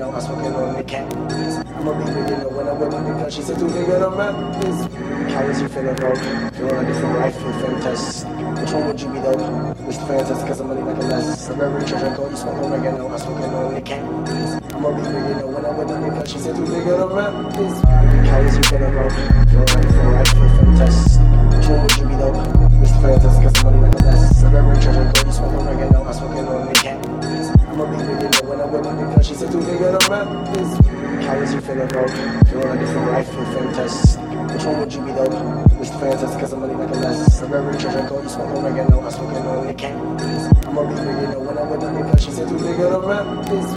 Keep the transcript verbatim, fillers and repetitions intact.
oregano, I'm smoking on the cannabis. I'm a baby, you know, when I'm with my girl, she said too big on my this. How is you feeling, bro? Feeling like a different life, feel fantastic. Which one would you be, though? Which fantastic, cause I'm money like a less. I'm very treasure, go, you smoke oregano, I'm smoking on the cannabis. I'm a baby, you know, when I'm with my girl, she said too big on my this. How is you feeling, bro? Feeling like a different life, feel fantastic. Which one would you be, though? Which fantastic, cause I'm money like a less. I'm very treasure, go, you smoke oregano, I'm smoking on the cannabis. I'm a baby, you know, when I'm with my girl, she said too big on my this. How is you feeling, bro? Feeling like a different life, feel fantastic. Which one would you be, though? Which fantastic, cause I'm money like a less. I'm very treasure, go, you smoke oregano, I'm smoking on the cannabis. I'm a baby, you know, when I'm with my girl, she said too big on my this.